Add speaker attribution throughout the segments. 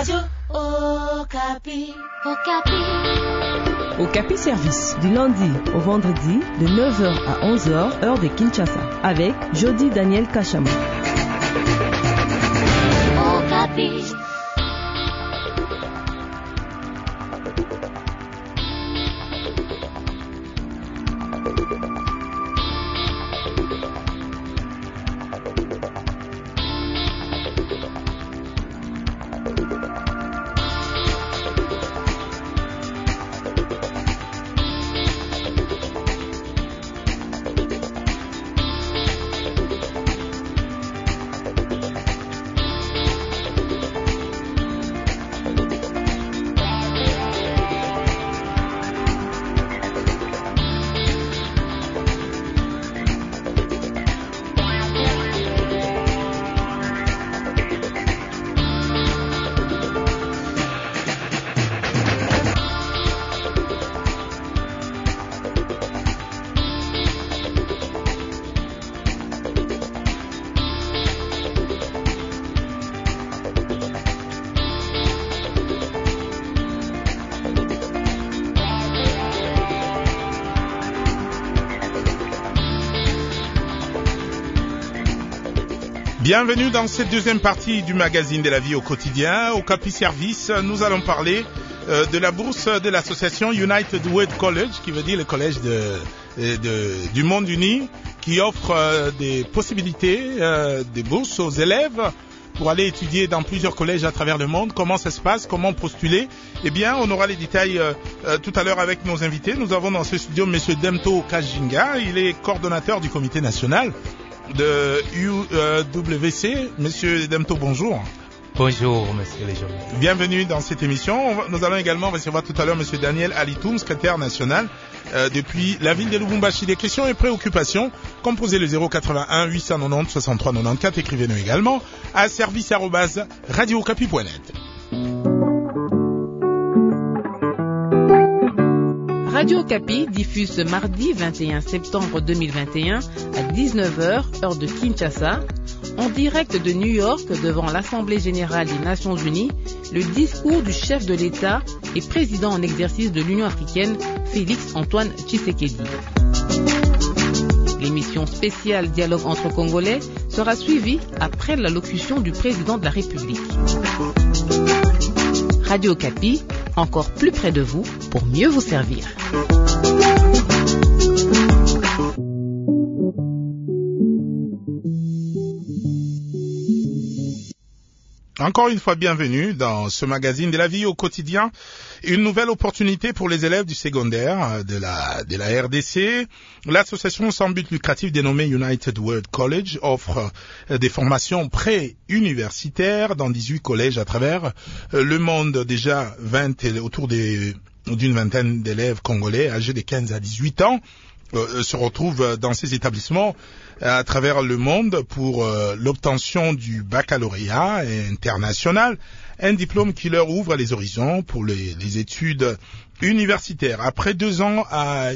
Speaker 1: Radio Okapi.
Speaker 2: Okapi Service, du lundi au vendredi, de 9h à 11h, heure de Kinshasa, avec Jody Daniel Kachama.
Speaker 1: Okapi.
Speaker 3: Bienvenue dans cette deuxième partie du magazine de la vie au quotidien. Okapi Service, nous allons parler de la bourse de l'association United World College, qui veut dire le collège du monde uni, qui offre des possibilités de bourses aux élèves pour aller étudier dans plusieurs collèges à travers le monde. Comment ça se passe, comment postuler? Eh bien, on aura les détails tout à l'heure avec nos invités. Nous avons dans ce studio M. Demto Kajinga, il est coordonnateur du comité national de UWC. Monsieur Demto, bonjour.
Speaker 4: Bonjour, monsieur les gens.
Speaker 3: Bienvenue dans cette émission. Nous allons également recevoir tout à l'heure monsieur Daniel Alitoum, secrétaire national depuis la ville de Lubumbashi. Des questions et préoccupations, composez le 081 890 63 94. Écrivez-nous également à service@radiookapi.net.
Speaker 5: Radio Okapi diffuse ce mardi 21 septembre 2021 à 19h, heure de Kinshasa, en direct de New York devant l'Assemblée générale des Nations Unies, le discours du chef de l'État et président en exercice de l'Union africaine, Félix Antoine Tshisekedi. L'émission spéciale Dialogue entre Congolais sera suivie après l'allocution du président de la République. Radio Okapi, encore plus près de vous pour mieux vous servir.
Speaker 3: Encore une fois, bienvenue dans ce magazine de la vie au quotidien. Une nouvelle opportunité pour les élèves du secondaire de la RDC. L'association sans but lucratif dénommée United World College offre des formations pré-universitaires dans 18 collèges à travers le monde. Déjà autour d'une vingtaine d'élèves congolais âgés de 15 à 18 ans se retrouvent dans ces établissements à travers le monde pour l'obtention du baccalauréat international, un diplôme qui leur ouvre les horizons pour les études universitaires. Après 2 ans à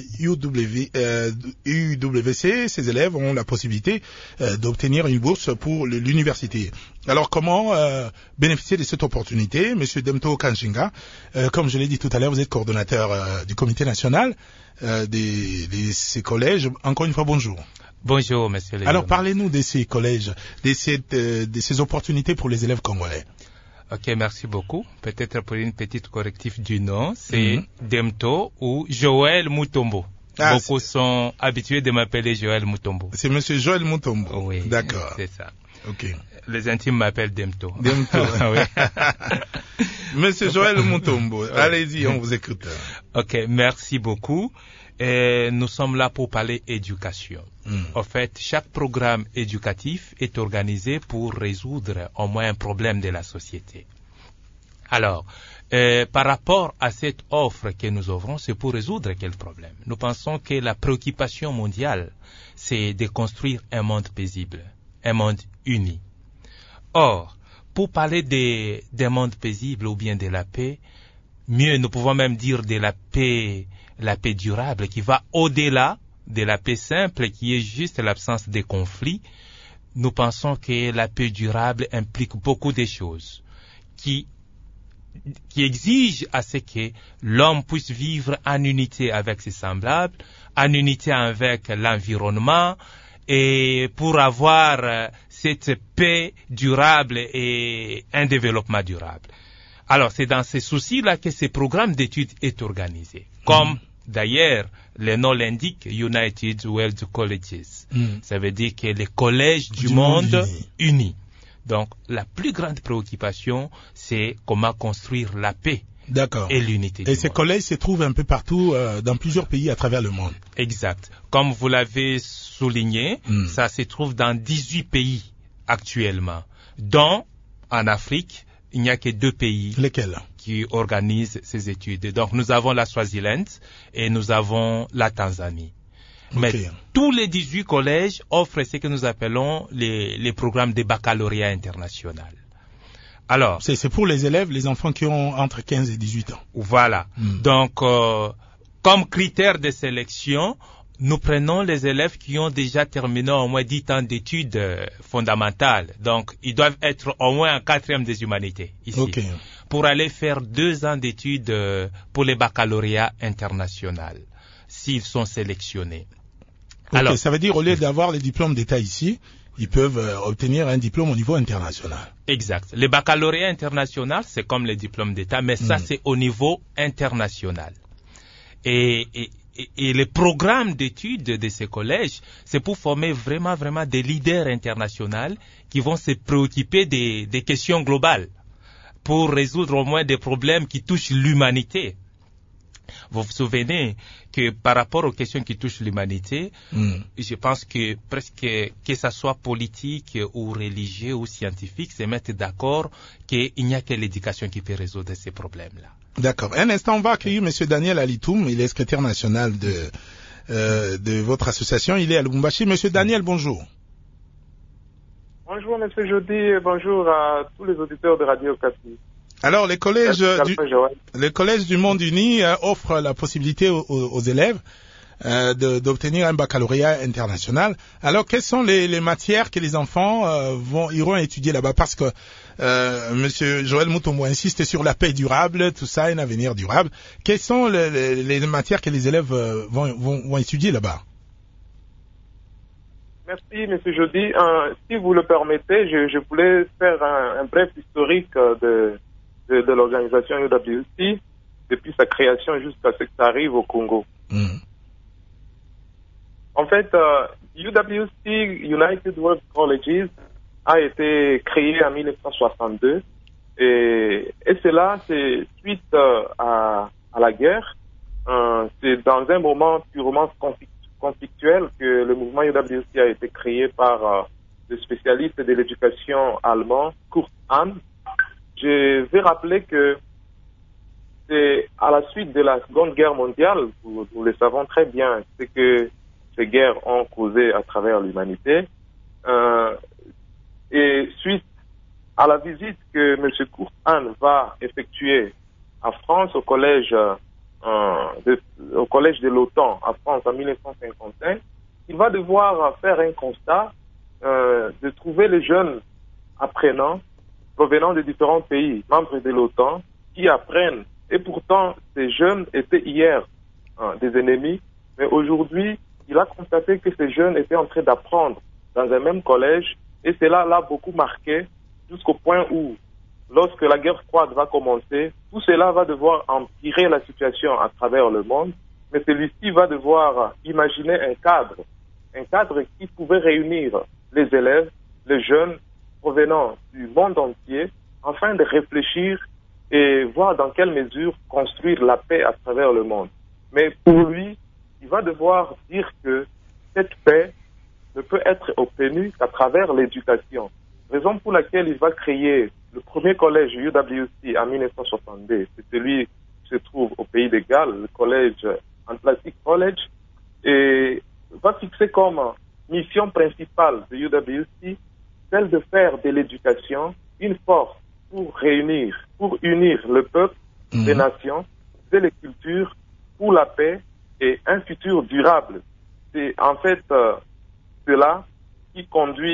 Speaker 3: UWC, ces élèves ont la possibilité d'obtenir une bourse pour l'université. Alors comment bénéficier de cette opportunité? Monsieur Demto Kajinga, comme je l'ai dit tout à l'heure, vous êtes coordonnateur du comité national de ces collèges. Encore une fois, bonjour.
Speaker 4: Bonjour, monsieur.
Speaker 3: Alors, parlez-nous de ces collèges, de ces opportunités pour les élèves congolais.
Speaker 4: Ok, merci beaucoup. Peut-être pour une petite correctif du nom, c'est Demto ou Joël Mutombo. Beaucoup sont habitués de m'appeler Joël Mutombo.
Speaker 3: C'est monsieur Joël Mutombo.
Speaker 4: Oui,
Speaker 3: d'accord.
Speaker 4: C'est ça.
Speaker 3: Ok.
Speaker 4: Les intimes m'appellent Demto.
Speaker 3: Demto.
Speaker 4: Oui.
Speaker 3: Monsieur Joël Mutombo, allez-y, on vous écoute.
Speaker 4: Ok, merci beaucoup. Et nous sommes là pour parler éducation. En fait, chaque programme éducatif est organisé pour résoudre au moins un problème de la société. Alors, par rapport à cette offre que nous offrons, c'est pour résoudre quel problème? Nous pensons que la préoccupation mondiale, c'est de construire un monde paisible, un monde uni. Or, pour parler d'un monde paisible ou bien de la paix, mieux, nous pouvons même dire de la paix durable qui va au-delà de la paix simple qui est juste l'absence de conflits. Nous pensons que la paix durable implique beaucoup de choses qui exige à ce que l'homme puisse vivre en unité avec ses semblables, en unité avec l'environnement, et pour avoir cette paix durable et un développement durable. Alors, c'est dans ces soucis-là que ce programme d'études est organisé. Comme, d'ailleurs, le nom l'indique, United World Colleges. Ça veut dire que les collèges du monde unis. Donc, la plus grande préoccupation, c'est comment construire la paix.
Speaker 3: D'accord.
Speaker 4: Et l'unité.
Speaker 3: Et ces collèges se trouvent un peu partout dans plusieurs pays à travers le monde.
Speaker 4: Exact. Comme vous l'avez souligné, ça se trouve dans 18 pays actuellement, dont en Afrique, il n'y a que 2 pays.
Speaker 3: Lesquels?
Speaker 4: Qui organisent ces études. Donc nous avons la Swaziland et nous avons la Tanzanie. Mais tous les 18 collèges offrent ce que nous appelons les programmes de baccalauréat international. Alors,
Speaker 3: c'est pour les élèves, les enfants qui ont entre 15 et 18 ans.
Speaker 4: Voilà. Donc, comme critère de sélection, nous prenons les élèves qui ont déjà terminé au moins 10 ans d'études fondamentales. Donc, ils doivent être au moins en 4e des humanités ici. Pour aller faire 2 ans d'études pour les baccalauréats internationaux, s'ils sont sélectionnés.
Speaker 3: Alors, ça veut dire, au lieu d'avoir les diplômes d'État ici, ils peuvent obtenir un diplôme au niveau international.
Speaker 4: Exact. Le baccalauréat international, c'est comme les diplômes d'État, mais ça, c'est au niveau international. Et le programme d'études de ces collèges, c'est pour former vraiment des leaders internationaux qui vont se préoccuper des questions globales pour résoudre au moins des problèmes qui touchent l'humanité. Vous vous souvenez que par rapport aux questions qui touchent l'humanité, je pense que presque que ça soit politique ou religieux ou scientifique, se mettent d'accord qu'il n'y a que l'éducation qui peut résoudre ces problèmes-là.
Speaker 3: D'accord. Un instant, on va accueillir M. Daniel Alitoum, il est secrétaire national de votre association, il est à Lubumbashi. M. Daniel, bonjour.
Speaker 6: Bonjour M. Jody et bonjour à tous les auditeurs de Radio Okapi.
Speaker 3: Alors, les collèges du monde uni offrent la possibilité aux élèves d'obtenir un baccalauréat international. Alors, quelles sont les matières que les enfants iront étudier là-bas? Parce que Monsieur Joël Mutombo insiste sur la paix durable, tout ça, un avenir durable. Quelles sont les matières que les élèves vont étudier là-bas?
Speaker 6: Merci, M. Jody. Si vous le permettez, je voulais faire un bref historique de l'organisation UWC depuis sa création jusqu'à ce que ça arrive au Congo. En fait, UWC, United World Colleges, a été créé en 1962 et cela, c'est suite à la guerre. C'est dans un moment purement conflictuel que le mouvement UWC a été créé par le spécialiste de l'éducation allemand, Kurt Hahn. Je vais rappeler que c'est à la suite de la Seconde Guerre mondiale, nous le savons très bien, c'est que ces guerres ont causé à travers l'humanité. Et suite à la visite que M. Kurt Hahn va effectuer en France au collège de l'OTAN en France en 1955, il va devoir faire un constat de trouver les jeunes apprenants provenant de différents pays, membres de l'OTAN, qui apprennent. Et pourtant, ces jeunes étaient hier des ennemis, mais aujourd'hui, il a constaté que ces jeunes étaient en train d'apprendre dans un même collège, et cela l'a beaucoup marqué, jusqu'au point où, lorsque la guerre froide va commencer, tout cela va devoir empirer la situation à travers le monde, mais celui-ci va devoir imaginer un cadre qui pouvait réunir les élèves, les jeunes, provenant du monde entier, afin de réfléchir et voir dans quelle mesure construire la paix à travers le monde. Mais pour lui, il va devoir dire que cette paix ne peut être obtenue qu'à travers l'éducation. Raison pour laquelle il va créer le premier collège UWC en 1962. C'est celui qui se trouve au pays de Galles, le collège Atlantic College, et va fixer comme mission principale de UWC celle de faire de l'éducation une force pour unir le peuple, les nations, les cultures, pour la paix et un futur durable. C'est en fait cela qui conduit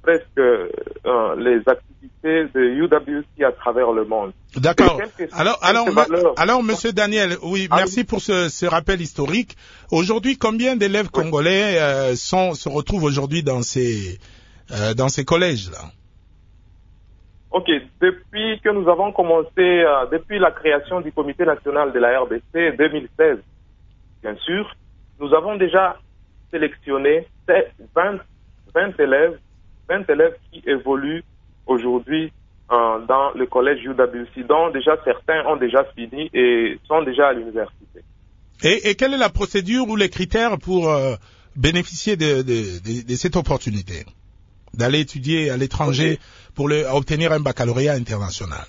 Speaker 6: presque les activités de UWC à travers le monde.
Speaker 3: D'accord. Alors, Monsieur Daniel, oui, merci pour ce rappel historique. Aujourd'hui, combien d'élèves congolais se retrouvent aujourd'hui dans ces collèges-là?
Speaker 6: Ok, depuis que nous avons commencé, depuis la création du Comité national de la RDC 2016, bien sûr, nous avons déjà sélectionné 20 élèves qui évoluent aujourd'hui dans le collège UWC, dont déjà certains ont déjà fini et sont déjà à l'université.
Speaker 3: Et quelle est la procédure ou les critères pour bénéficier de cette opportunité d'aller étudier à l'étranger pour obtenir un baccalauréat international?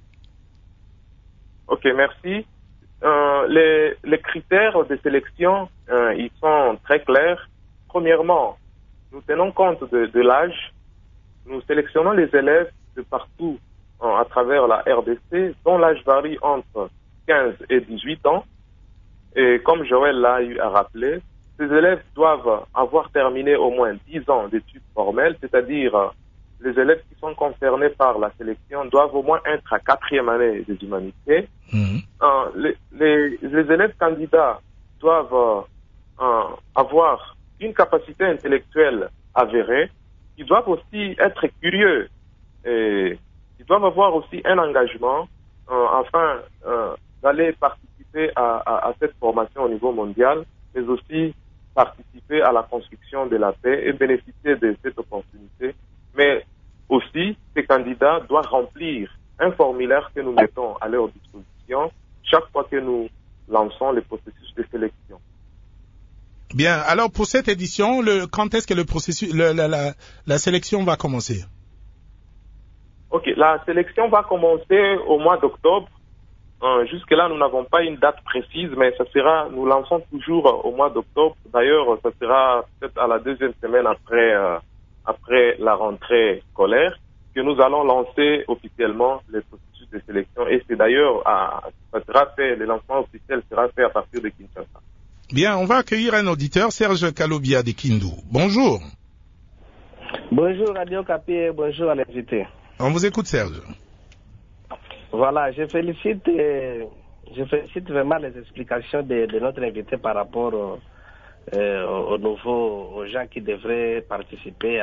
Speaker 3: Ok,
Speaker 6: merci. Les critères de sélection, ils sont très clairs. Premièrement, nous tenons compte de l'âge. Nous sélectionnons les élèves de partout à travers la RDC, dont l'âge varie entre 15 et 18 ans. Et comme Joël l'a eu à rappeler, ces élèves doivent avoir terminé au moins 10 ans d'études formelles, c'est-à-dire les élèves qui sont concernés par la sélection doivent au moins être à 4e année des humanités. Les élèves candidats doivent avoir une capacité intellectuelle avérée. Ils doivent aussi être curieux et ils doivent avoir aussi un engagement afin d'aller participer à cette formation au niveau mondial, mais aussi participer à la construction de la paix et bénéficier de cette opportunité. Mais aussi, ces candidats doivent remplir un formulaire que nous mettons à leur disposition chaque fois que nous lançons le processus de sélection.
Speaker 3: Bien, alors pour cette édition, quand est-ce que le processus, la sélection va commencer?
Speaker 6: Ok, la sélection va commencer au mois d'octobre. Jusque-là, nous n'avons pas une date précise, mais nous lançons toujours au mois d'octobre. D'ailleurs, ça sera peut-être à la 2e semaine après la rentrée scolaire que nous allons lancer officiellement le processus de sélection. Et c'est d'ailleurs, le lancement officiel sera fait à partir de Kinshasa.
Speaker 3: Bien, on va accueillir un auditeur, Serge Kalobia de Kindu. Bonjour.
Speaker 7: Bonjour Radio Okapi, bonjour à l'invité.
Speaker 3: On vous écoute, Serge.
Speaker 7: Voilà, je félicite vraiment les explications de notre invité par rapport aux gens qui devraient participer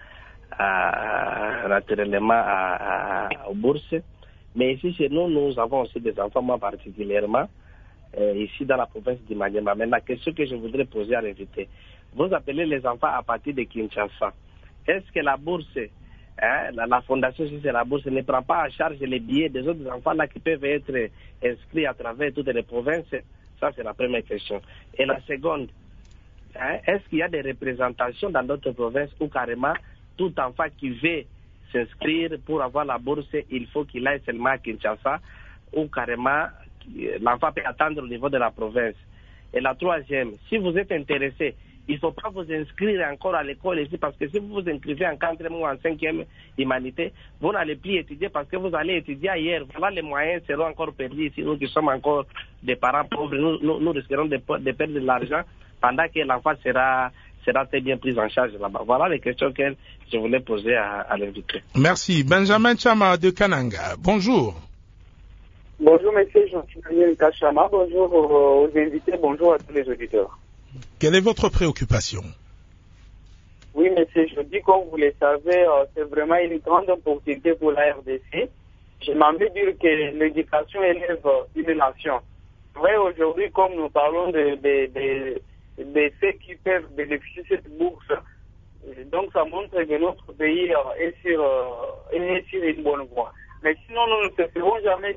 Speaker 7: naturellement aux bourses. Mais ici chez nous, nous avons aussi des enfants, moi particulièrement, ici dans la province du Maniema. Maintenant, la question que je voudrais poser à l'invité, vous appelez les enfants à partir de Kinshasa. Est-ce que la bourse, la fondation, si c'est la bourse, ne prend pas en charge les billets des autres enfants là qui peuvent être inscrits à travers toutes les provinces? Ça, c'est la première question. Et la seconde, est-ce qu'il y a des représentations dans d'autres provinces où carrément tout enfant qui veut s'inscrire pour avoir la bourse, il faut qu'il aille seulement à Kinshasa, ou carrément l'enfant peut attendre au niveau de la province? Et la troisième, si vous êtes intéressé, il ne faut pas vous inscrire encore à l'école ici, parce que si vous vous inscrivez en 4e ou en 5e humanité, vous n'allez plus étudier parce que vous allez étudier ailleurs. Voilà, les moyens seront encore perdus ici. Nous qui sommes encore des parents pauvres, nous risquerons de perdre de l'argent pendant que l'enfant sera très bien pris en charge là-bas. Voilà les questions que je voulais poser à l'invité.
Speaker 3: Merci. Benjamin Chama de Kananga. Bonjour.
Speaker 8: Bonjour, monsieur Jean-Pierre Kachama. Bonjour aux invités. Bonjour à tous les auditeurs.
Speaker 3: Quelle est votre préoccupation?
Speaker 8: Oui, monsieur, je dis, comme vous le savez, c'est vraiment une grande opportunité pour la RDC. J'aimerais dire que l'éducation élève une nation. Oui, aujourd'hui, comme nous parlons de ceux qui peuvent bénéficier de cette bourse, donc ça montre que notre pays est sur une bonne voie. Mais sinon, nous ne cesserons jamais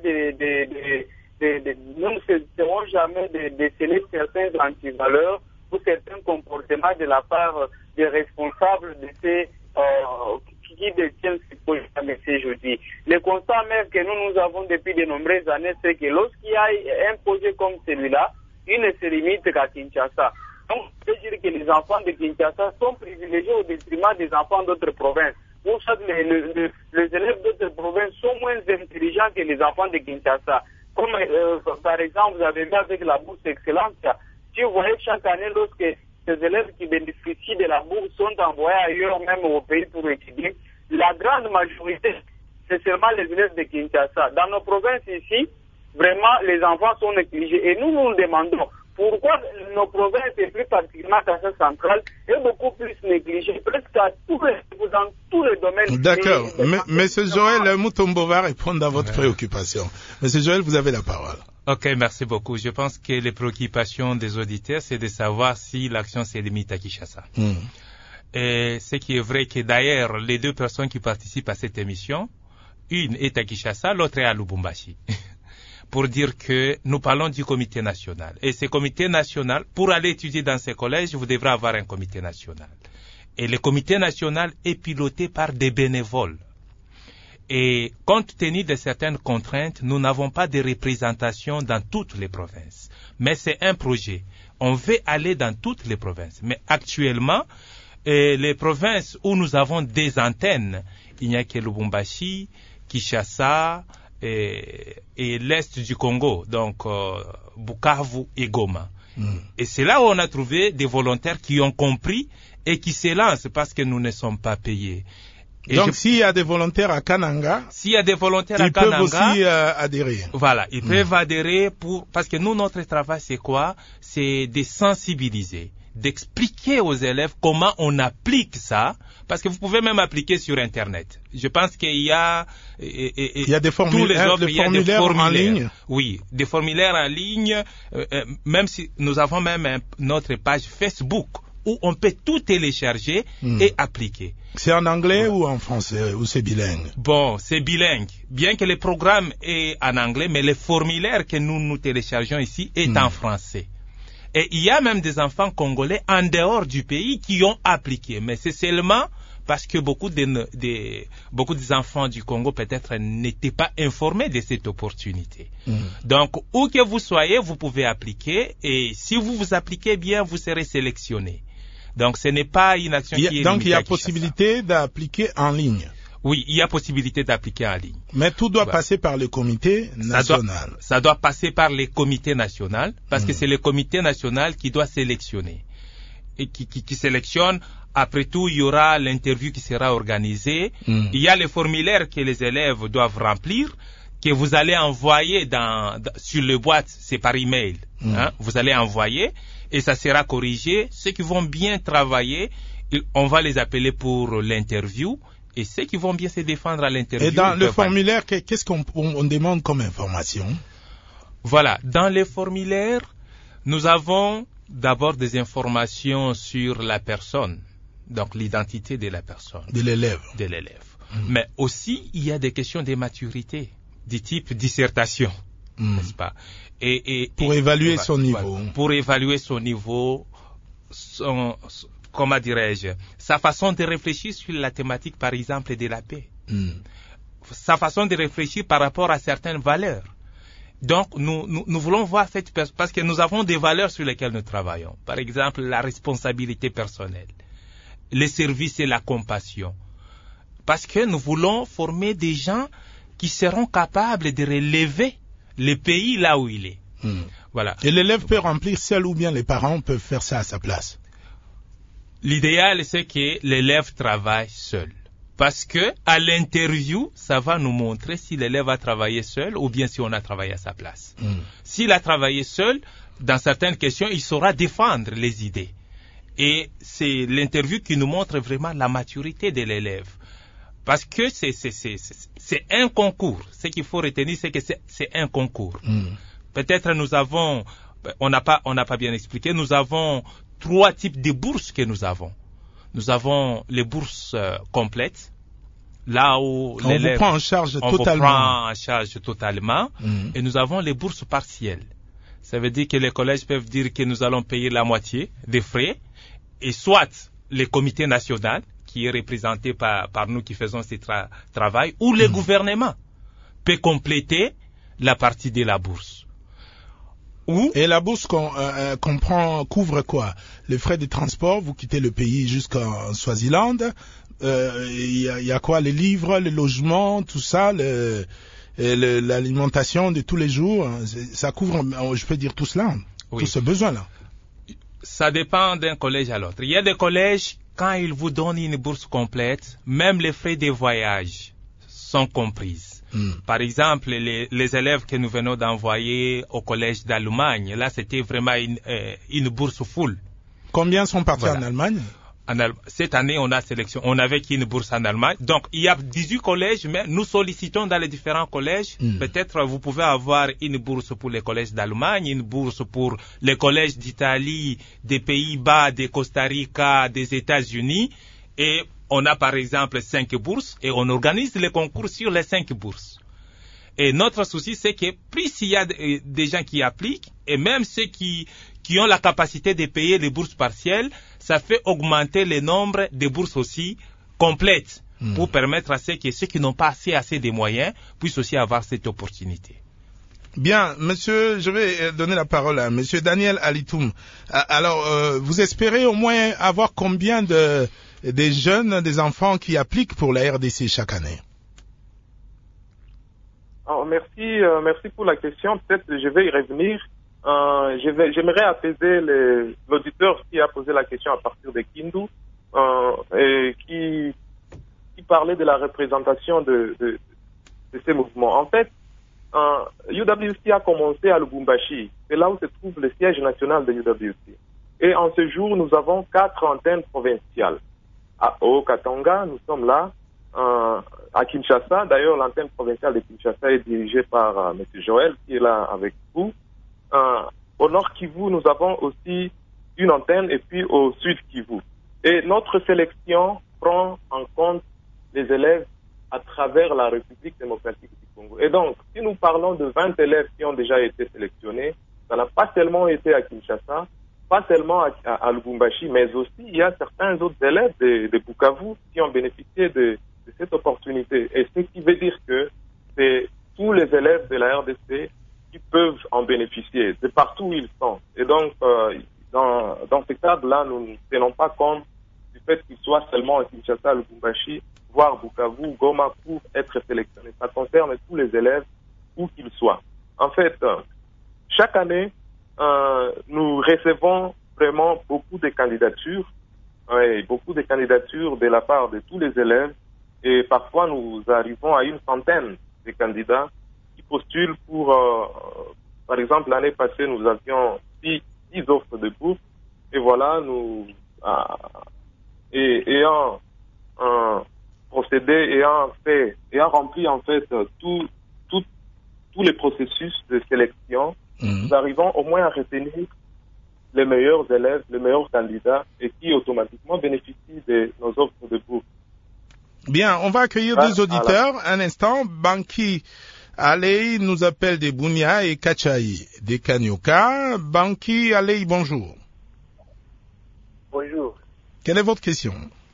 Speaker 8: de déceler certains antivaleurs ou certains comportements de la part des responsables de ces qui détiennent ces projets, monsieur Jody. Le constat même que nous avons depuis de nombreuses années, c'est que lorsqu'il y a un projet comme celui-là, il ne se limite qu'à Kinshasa. Donc, je veux dire que les enfants de Kinshasa sont privilégiés au détriment des enfants d'autres provinces. Pour ça, les élèves d'autres provinces sont moins intelligents que les enfants de Kinshasa. Comme par exemple, vous avez vu avec la bourse excellence, si vous voyez chaque année, lorsque ces élèves qui bénéficient de la bourse sont envoyés ailleurs, même au pays pour étudier. La grande majorité, c'est seulement les élèves de Kinshasa. Dans nos provinces ici, vraiment, les enfants sont négligés. Et nous nous demandons pourquoi nos provinces, et plus particulièrement Kinshasa centrale, est beaucoup plus négligée, presque dans tous les domaines.
Speaker 3: D'accord. Monsieur Joël Mutombo va répondre à votre préoccupation. Monsieur Joël, vous avez la parole.
Speaker 4: Ok, merci beaucoup. Je pense que les préoccupations des auditeurs, c'est de savoir si l'action se limite à Kinshasa. Et ce qui est vrai que d'ailleurs, les deux personnes qui participent à cette émission, une est à Kinshasa, l'autre est à Lubumbashi. Pour dire que nous parlons du comité national. Et ce comité national, pour aller étudier dans ces collèges, vous devrez avoir un comité national. Et le comité national est piloté par des bénévoles. Et compte tenu de certaines contraintes, nous n'avons pas de représentation dans toutes les provinces. Mais c'est un projet. On veut aller dans toutes les provinces. Mais actuellement, les provinces où nous avons des antennes, il n'y a que Lubumbashi, Kinshasa et l'Est du Congo, donc Bukavu et Goma. Et c'est là où on a trouvé des volontaires qui ont compris et qui se lancent parce que nous ne sommes pas payés. Et
Speaker 3: donc, s'il y a des volontaires à Kananga,
Speaker 4: ils
Speaker 3: peuvent aussi adhérer.
Speaker 4: Voilà, ils peuvent adhérer parce que nous, notre travail, c'est quoi? C'est de sensibiliser, d'expliquer aux élèves comment on applique ça, parce que vous pouvez même appliquer sur Internet. Je pense qu'il y a
Speaker 3: des formulaires, en ligne.
Speaker 4: Oui, des formulaires en ligne, même si nous avons même notre page Facebook où on peut tout télécharger et appliquer.
Speaker 3: C'est en anglais ou en français, ou c'est bilingue?
Speaker 4: Bon, c'est bilingue. Bien que le programme est en anglais, mais le formulaire que nous téléchargeons ici est en français. Et il y a même des enfants congolais en dehors du pays qui ont appliqué. Mais c'est seulement parce que beaucoup des enfants du Congo peut-être n'étaient pas informés de cette opportunité. Donc, où que vous soyez, vous pouvez appliquer. Et si vous appliquez bien, vous serez sélectionné. Donc, ce n'est pas une action qui est limitée.
Speaker 3: Donc, il y a possibilité d'appliquer en ligne.
Speaker 4: Oui, il y a possibilité d'appliquer en ligne.
Speaker 3: Mais tout doit passer par le comité national.
Speaker 4: Ça doit passer par les comités nationaux, parce que c'est le comité national qui doit sélectionner. Et qui sélectionne. Après tout, il y aura l'interview qui sera organisée. Il y a les formulaires que les élèves doivent remplir, que vous allez envoyer sur le boîte, c'est par email. Vous allez envoyer et ça sera corrigé. Ceux qui vont bien travailler, on va les appeler pour l'interview. Et ceux qui vont bien se défendre à l'interview.
Speaker 3: Et dans le formulaire, qu'est-ce qu'on demande comme information?
Speaker 4: Voilà, dans les formulaires, nous avons d'abord des informations sur la personne, donc l'identité de la personne.
Speaker 3: De l'élève.
Speaker 4: Mais aussi, il y a des questions de maturité, du type dissertation, n'est-ce pas?
Speaker 3: Pour évaluer son niveau.
Speaker 4: Pour évaluer son niveau, comment dirais-je, sa façon de réfléchir sur la thématique, par exemple, de la paix. Sa façon de réfléchir par rapport à certaines valeurs. Donc, nous voulons voir cette personne, parce que nous avons des valeurs sur lesquelles nous travaillons. Par exemple, la responsabilité personnelle, le service et la compassion. Parce que nous voulons former des gens qui seront capables de relever le pays là où il est. Voilà.
Speaker 3: Et l'élève peut remplir seul ou bien les parents peuvent faire ça à sa place?
Speaker 4: L'idéal, c'est que l'élève travaille seul. Parce que à l'interview, ça va nous montrer si l'élève a travaillé seul ou bien si on a travaillé à sa place. S'il a travaillé seul, dans certaines questions, il saura défendre les idées. Et c'est l'interview qui nous montre vraiment la maturité de l'élève. Parce que c'est un concours. Ce qu'il faut retenir, c'est que c'est un concours. Peut-être on n'a pas bien expliqué, nous avons 3 types de bourses que nous avons. Nous avons les bourses complètes, là où l'élève...
Speaker 3: On vous prend en charge totalement.
Speaker 4: Et nous avons les bourses partielles. Ça veut dire que les collèges peuvent dire que nous allons payer la moitié des frais, et soit le comité national, qui est représenté par nous qui faisons ce travail, ou le gouvernement peut compléter la partie de la bourse.
Speaker 3: Et la bourse couvre quoi? Les frais de transport, vous quittez le pays jusqu'en Swaziland, il y a quoi? Les livres, les logements, tout ça, l'alimentation de tous les jours, ça couvre, je peux dire tout cela, tout ce besoin-là.
Speaker 4: Ça dépend d'un collège à l'autre. Il y a des collèges, quand ils vous donnent une bourse complète, même les frais de voyage sont comprises. Par exemple, les élèves que nous venons d'envoyer au collège d'Allemagne, là, c'était vraiment une bourse full.
Speaker 3: Combien sont partis en Allemagne?
Speaker 4: Cette année, on avait qu'une bourse en Allemagne. Donc, il y a 18 collèges, mais nous sollicitons dans les différents collèges. Peut-être vous pouvez avoir une bourse pour les collèges d'Allemagne, une bourse pour les collèges d'Italie, des Pays-Bas, des Costa Rica, des États-Unis. Et on a par exemple 5 bourses et on organise les concours sur les 5 bourses. Et notre souci, c'est que plus il y a des gens qui appliquent, et même ceux qui ont la capacité de payer les bourses partielles, ça fait augmenter le nombre de bourses aussi complètes pour permettre à ceux qui n'ont pas assez de moyens puissent aussi avoir cette opportunité.
Speaker 3: Bien, monsieur, je vais donner la parole à monsieur Daniel Alitoum. Alors, vous espérez au moins avoir combien des jeunes, des enfants qui appliquent pour la RDC chaque année?
Speaker 6: Merci pour la question. Peut-être je vais y revenir. J'aimerais apaiser l'auditeur qui a posé la question à partir de Kindu et qui parlait de la représentation de ces mouvements. En fait, UWC a commencé à Lubumbashi. C'est là où se trouve le siège national de UWC. Et en ce jour, nous avons 4 antennes provinciales. Au Katanga, nous sommes là. À Kinshasa, d'ailleurs, l'antenne provinciale de Kinshasa est dirigée par M. Joël, qui est là avec vous. Au nord Kivu, nous avons aussi une antenne, et puis au sud Kivu. Et notre sélection prend en compte les élèves à travers la République démocratique du Congo. Et donc, si nous parlons de 20 élèves qui ont déjà été sélectionnés, ça n'a pas seulement été à Kinshasa, pas seulement à Lubumbashi, mais aussi il y a certains autres élèves de Bukavu qui ont bénéficié de cette opportunité. Et ce qui veut dire que c'est tous les élèves de la RDC qui peuvent en bénéficier, de partout où ils sont. Et donc, dans ce cadre-là, nous ne tenons pas compte du fait qu'ils soient seulement à Kinshasa, Lubumbashi, voire Bukavu, Goma, pour être sélectionnés. Ça concerne tous les élèves, où qu'ils soient. En fait, chaque année, nous recevons vraiment beaucoup de candidatures, beaucoup de candidatures de la part de tous les élèves, et parfois nous arrivons à une centaine de candidats qui postulent pour, par exemple, l'année passée, nous avions 10 offres de bourse, et voilà, nous, ayant procédé, ayant rempli en fait tous les processus de sélection, nous arrivons au moins à retenir les meilleurs élèves, les meilleurs candidats, et qui automatiquement bénéficient de nos offres de bourse.
Speaker 3: Bien, on va accueillir 2 auditeurs. Un instant, Banki Alei nous appelle des Bunia et Kachai des Kanyoka. Banki Alei, bonjour.
Speaker 9: Bonjour.
Speaker 3: Quelle est votre question?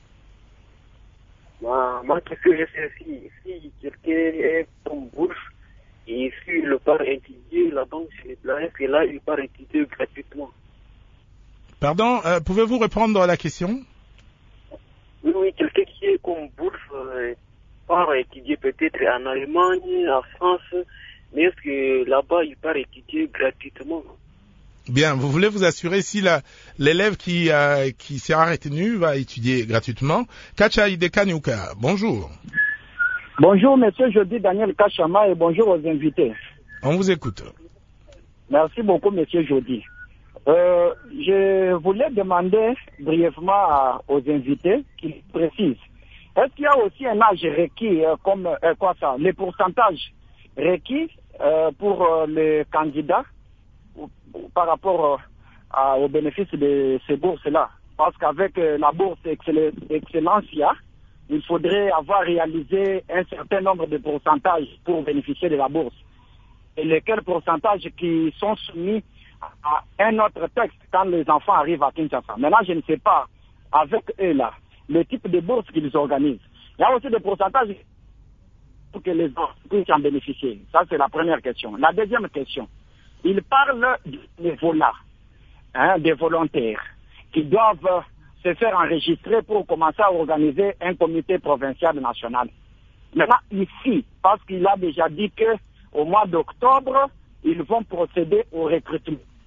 Speaker 9: Ma question est si quelqu'un est en bourse et s'il ne part étudier, la banque est là, il part étudier gratuitement.
Speaker 3: Pardon, pouvez-vous répondre à la question?
Speaker 9: Oui, quelqu'un qui est comme bourse part étudier peut-être en Allemagne, en France, mais est-ce que là-bas il part étudier gratuitement?
Speaker 3: Bien, vous voulez vous assurer si l'élève qui sera retenu va étudier gratuitement. Kachai de Kanyuka, bonjour.
Speaker 10: Bonjour, monsieur Jody Daniel Kachama, et bonjour aux invités.
Speaker 3: On vous écoute.
Speaker 10: Merci beaucoup, monsieur Jody. Je voulais demander brièvement aux invités qu'ils précisent. Est-ce qu'il y a aussi un âge requis, les pourcentages requis pour les candidats par rapport au bénéfice de ces bourses-là? Parce qu'avec la bourse Excellencia, il faudrait avoir réalisé un certain nombre de pourcentages pour bénéficier de la bourse. Et lesquels pourcentages qui sont soumis à un autre texte quand les enfants arrivent à Kinshasa. Maintenant, je ne sais pas, avec eux là, le type de bourse qu'ils organisent. Il y a aussi des pourcentages pour que les enfants puissent en bénéficier. Ça, c'est la première question. La deuxième question, ils parlent des volants, des volontaires, qui doivent se faire enregistrer pour commencer à organiser un comité provincial national. Maintenant, ici, parce qu'il a déjà dit qu'au mois d'octobre, ils vont procéder au recrutement.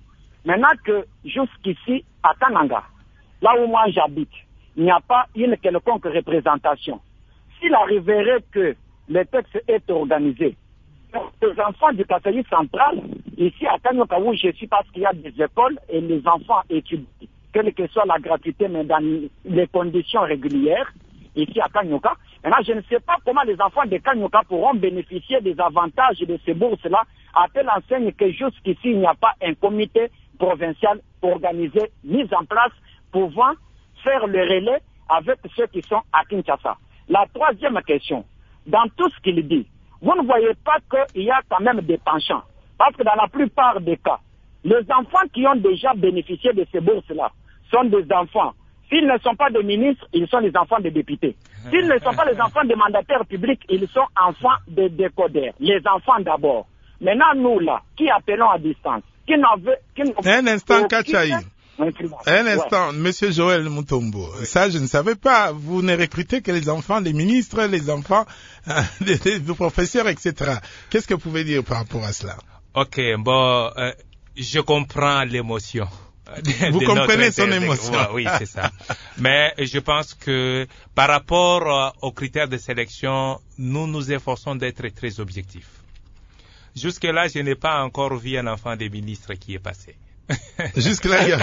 Speaker 10: Maintenant que jusqu'ici, à Kananga, là où moi j'habite, il n'y a pas une quelconque représentation. S'il arriverait que le texte est organisé, les enfants du Kasaï central, ici à Kanyoka où je suis, parce qu'il y a des écoles et les enfants étudient, quelle que soit la gratuité, mais dans les conditions régulières, ici à Kanyoka. Maintenant, je ne sais pas comment les enfants de Kanyoka pourront bénéficier des avantages de ces bourses-là, à telle enseigne que jusqu'ici, il n'y a pas un comité provincial organisé, mis en place, pouvant faire le relais avec ceux qui sont à Kinshasa. La troisième question, dans tout ce qu'il dit, vous ne voyez pas qu'il y a quand même des penchants. Parce que dans la plupart des cas, les enfants qui ont déjà bénéficié de ces bourses-là sont des enfants. S'ils ne sont pas des ministres, ils sont les enfants des députés. S'ils ne sont pas les enfants des mandataires publics, ils sont enfants des décodeurs. Les enfants d'abord. Maintenant, nous là, qui appelons à distance,
Speaker 3: un instant, Kachaï. Un instant, Monsieur Joël Mutombo. Ça, je ne savais pas. Vous ne recrutez que les enfants des ministres, les enfants des professeurs, etc. Qu'est-ce que vous pouvez dire par rapport à cela?
Speaker 4: Ok, bon, je comprends l'émotion.
Speaker 3: Vous comprenez son émotion.
Speaker 4: Oui, c'est ça. Mais je pense que par rapport aux critères de sélection, nous nous efforçons d'être très objectifs. Jusque-là, je n'ai pas encore vu un enfant des ministres qui est passé.
Speaker 3: Jusque-là, il y a...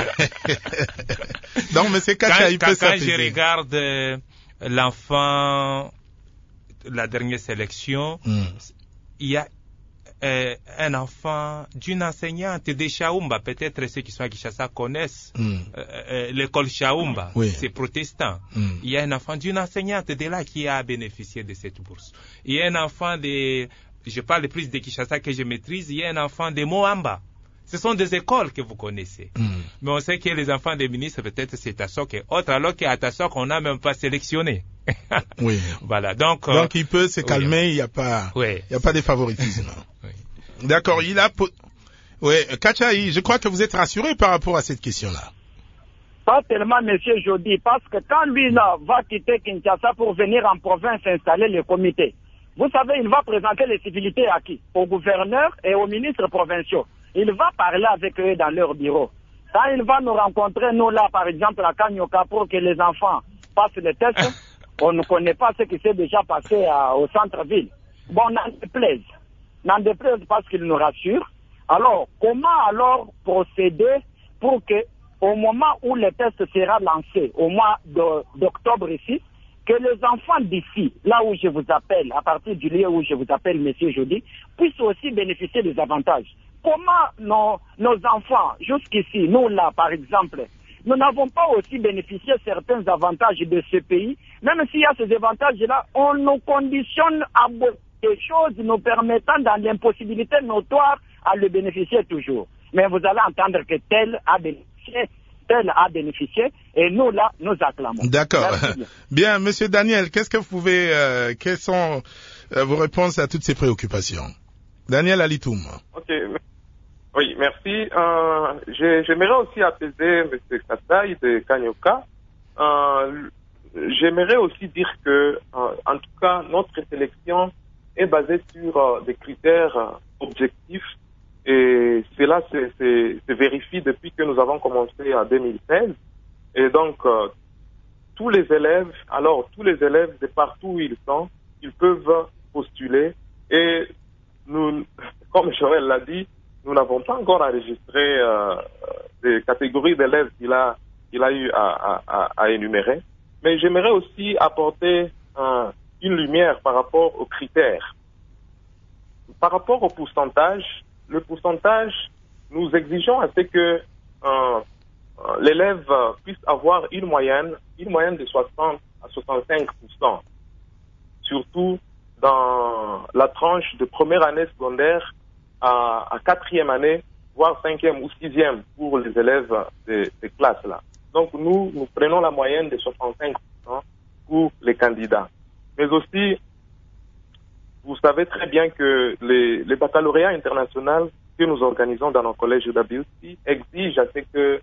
Speaker 3: Donc, M. Kacha, il peut s'apaiser.
Speaker 4: Quand je regarde l'enfant, la dernière sélection, il y a un enfant d'une enseignante de Chaoumba. Peut-être ceux qui sont à Kinshasa connaissent l'école Chaoumba.
Speaker 3: Oui.
Speaker 4: C'est protestant. Il y a un enfant d'une enseignante de là qui a bénéficié de cette bourse. Il y a un enfant je parle plus de Kinshasa que je maîtrise, il y a un enfant de Moamba. Ce sont des écoles que vous connaissez. Mais on sait que les enfants des ministres, peut-être c'est Tassok et autres, alors qu'à Tassok, on n'a même pas sélectionné.
Speaker 3: Oui.
Speaker 4: Voilà. Donc
Speaker 3: il peut se calmer, il n'y a pas, il y a pas de favoritisme.
Speaker 4: Oui.
Speaker 3: D'accord, Kachaï, je crois que vous êtes rassuré par rapport à cette question-là.
Speaker 10: Pas tellement, monsieur Jody, parce que quand lui là va quitter Kinshasa pour venir en province installer le comité, vous savez, il va présenter les civilités à qui? Au gouverneur et aux ministres provinciaux. Il va parler avec eux dans leur bureau. Quand il va nous rencontrer, nous là, par exemple, à Kanyoka, pour que les enfants passent les tests, on ne connaît pas ce qui s'est déjà passé au centre-ville. Bon, n'en déplaise parce qu'il nous rassure. Alors, comment alors procéder pour que, au moment où le test sera lancé, au mois d'octobre ici, que les enfants d'ici, là où je vous appelle, à partir du lieu où je vous appelle, monsieur Jody, puissent aussi bénéficier des avantages. Comment nos enfants, jusqu'ici, nous là, par exemple, nous n'avons pas aussi bénéficié certains avantages de ce pays, même s'il y a ces avantages-là, on nous conditionne à des choses nous permettant dans l'impossibilité notoire à le bénéficier toujours. Mais vous allez entendre que tel a bénéficié, et nous là, nous acclamons.
Speaker 3: D'accord. Bien, monsieur Daniel, qu'est-ce que vous pouvez, quelles sont vos réponses à toutes ces préoccupations? Daniel Alitoum.
Speaker 6: Ok. Oui, merci. J'aimerais aussi apaiser M. Kasaï de Kanyoka. J'aimerais aussi dire que, en tout cas, notre sélection est basée sur des critères objectifs, et cela se vérifie depuis que nous avons commencé en 2016. Et donc, tous les élèves de partout où ils sont, ils peuvent postuler, et nous, comme Joël l'a dit, nous n'avons pas encore enregistré des catégories d'élèves qu'il a eu à énumérer. Mais j'aimerais aussi apporter une lumière par rapport aux critères. Par rapport au pourcentage, le pourcentage, nous exigeons à ce que l'élève puisse avoir une moyenne de 60 à 65%. Surtout dans la tranche de première année secondaire à quatrième année, voire cinquième ou sixième pour les élèves de ces classes-là. Donc nous prenons la moyenne de 65% pour les candidats. Mais aussi, vous savez très bien que les baccalauréats internationaux que nous organisons dans nos collèges de WC exigent à ce que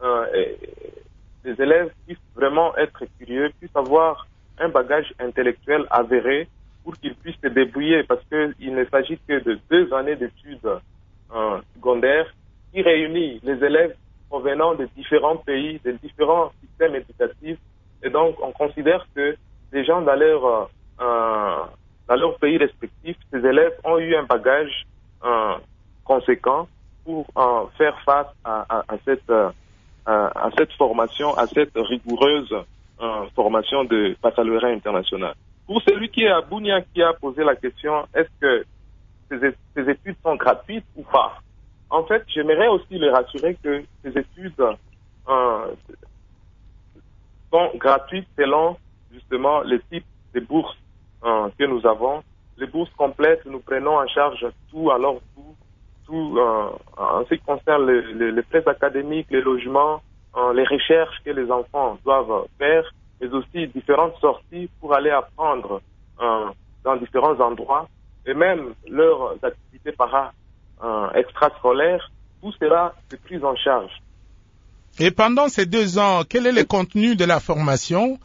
Speaker 6: les élèves puissent vraiment être curieux, puissent avoir un bagage intellectuel avéré pour qu'ils puissent se débrouiller, parce qu'il ne s'agit que de 2 années d'études secondaires qui réunit les élèves provenant de différents pays, de différents systèmes éducatifs. Et donc, on considère que les gens dans leur pays respectif, ces élèves ont eu un bagage conséquent pour faire face à cette formation, à cette rigoureuse formation de baccalauréat international. Pour celui qui est à Bunia, qui a posé la question, est-ce que ces études sont gratuites ou pas? En fait, j'aimerais aussi les rassurer que ces études sont gratuites selon justement le type de bourses que nous avons. Les bourses complètes, nous prenons en charge tout en ce qui concerne les frais académiques, les logements, les recherches que les enfants doivent faire, mais aussi différentes sorties pour aller apprendre dans différents endroits, et même leurs activités extrascolaires, tout cela est pris en charge.
Speaker 3: Et pendant ces 2 ans, quel est le contenu de la formation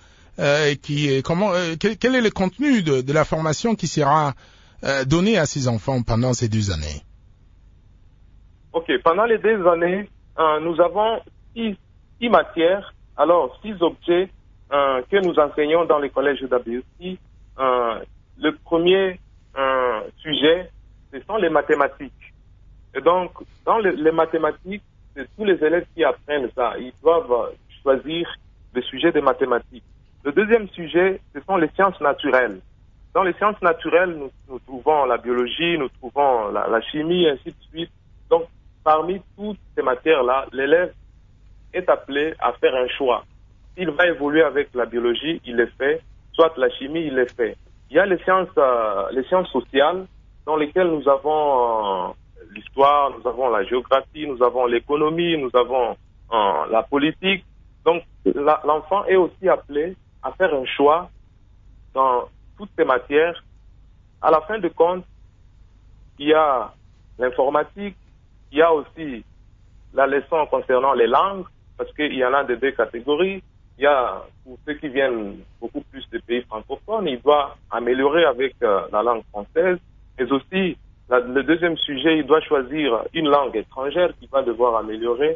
Speaker 3: quel est le contenu de la formation qui sera donnée à ces enfants pendant ces 2 années?
Speaker 6: Ok, pendant les 2 années, nous avons 6 matières, alors 6 objets que nous enseignons dans les collèges d'ABUC. Le premier sujet, ce sont les mathématiques. Et donc, dans les mathématiques, c'est tous les élèves qui apprennent ça. Ils doivent choisir le sujet des mathématiques. Le deuxième sujet, ce sont les sciences naturelles. Dans les sciences naturelles, nous trouvons la biologie, nous trouvons la chimie, ainsi de suite. Donc, parmi toutes ces matières-là, l'élève est appelé à faire un choix. S'il va évoluer avec la biologie, il le fait, soit la chimie, il le fait. Il y a les sciences sociales, dans lesquelles nous avons l'histoire, nous avons la géographie, nous avons l'économie, nous avons la politique. Donc, l'enfant est aussi appelé à faire un choix dans toutes ces matières. À la fin de compte, il y a l'informatique, il y a aussi la leçon concernant les langues, parce qu'il y en a de 2 catégories. Il y a, pour ceux qui viennent beaucoup plus de pays francophones, il doit améliorer avec la langue française, mais aussi, le deuxième sujet, il doit choisir une langue étrangère qu'il va devoir améliorer.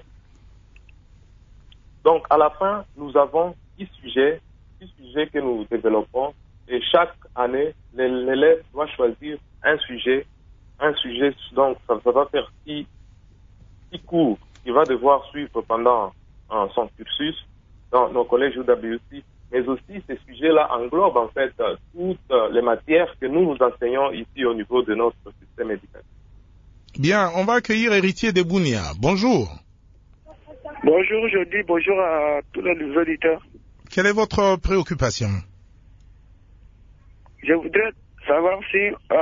Speaker 6: Donc, à la fin, nous avons 6 sujets que nous développons, et chaque année, l'élève doit choisir un sujet, donc ça va faire 6 cours qu'il va devoir suivre pendant son cursus dans nos collèges UWC, mais aussi ces sujets-là englobent en fait toutes les matières que nous enseignons ici au niveau de notre système éducatif.
Speaker 3: Bien, on va accueillir Héritier de Bunia. Bonjour.
Speaker 11: Bonjour, je dis bonjour à tous les auditeurs.
Speaker 3: Quelle est votre préoccupation?
Speaker 11: Je voudrais savoir si,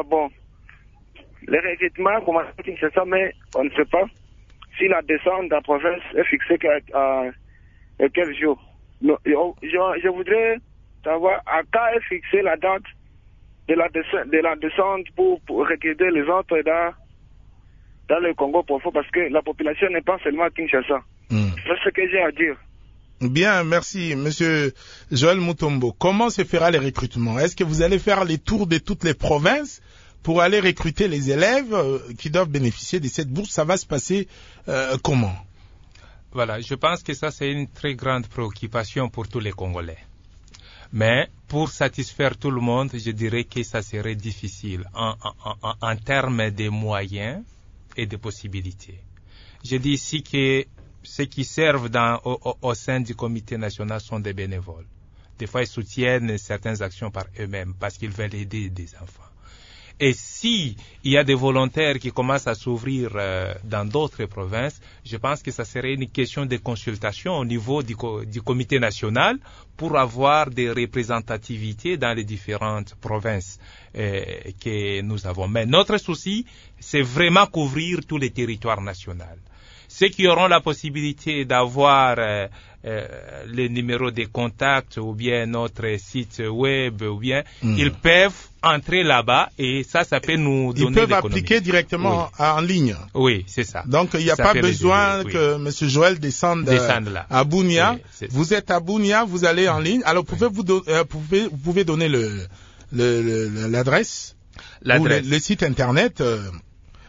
Speaker 11: le recrutement commence à Kinshasa, mais on ne sait pas si la descente de la province est fixée à quel jour. Je voudrais savoir à quand est fixée la date de la descente pour recruter les autres dans le Congo profond, parce que la population n'est pas seulement à Kinshasa. C'est ce que j'ai à dire.
Speaker 3: Bien, merci, Monsieur Joël Mutombo. Comment se fera le recrutement? Est-ce que vous allez faire les tours de toutes les provinces pour aller recruter les élèves qui doivent bénéficier de cette bourse? Ça va se passer comment?
Speaker 4: Voilà, je pense que ça c'est une très grande préoccupation pour tous les Congolais. Mais pour satisfaire tout le monde, je dirais que ça serait difficile en termes de moyens et de possibilités. Je dis ici que ceux qui servent au sein du comité national sont des bénévoles. Des fois, ils soutiennent certaines actions par eux-mêmes parce qu'ils veulent aider des enfants. Et si il y a des volontaires qui commencent à s'ouvrir dans d'autres provinces, je pense que ça serait une question de consultation au niveau du comité national pour avoir des représentativités dans les différentes provinces que nous avons. Mais notre souci, c'est vraiment couvrir tous les territoires nationaux. Ceux qui auront la possibilité d'avoir les numéros de contact ou bien notre site web ou bien ils peuvent entrer là-bas et ça peut nous donner
Speaker 3: l'économie. Ils peuvent appliquer directement en ligne.
Speaker 4: Oui, c'est ça.
Speaker 3: Donc il n'y a pas besoin que M. Joël descende là. À Bunia. Oui, vous êtes à Bunia, vous allez en ligne. Alors vous pouvez donner l'adresse ou le site internet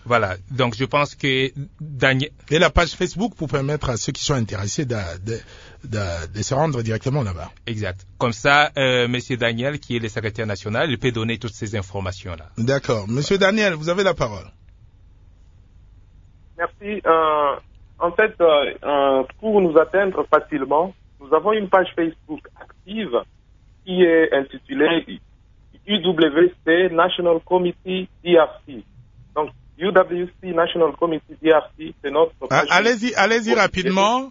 Speaker 4: Voilà. Donc, je pense que Daniel...
Speaker 3: Et la page Facebook pour permettre à ceux qui sont intéressés de se rendre directement là-bas.
Speaker 4: Exact. Comme ça, Monsieur Daniel, qui est le secrétaire national, il peut donner toutes ces informations-là.
Speaker 3: D'accord. Monsieur Daniel, vous avez la parole.
Speaker 6: Merci. En fait, pour nous atteindre facilement, nous avons une page Facebook active qui est intitulée UWC National Committee DRC. Donc, UWC National Committee DRC, c'est notre page.
Speaker 3: Allez-y rapidement.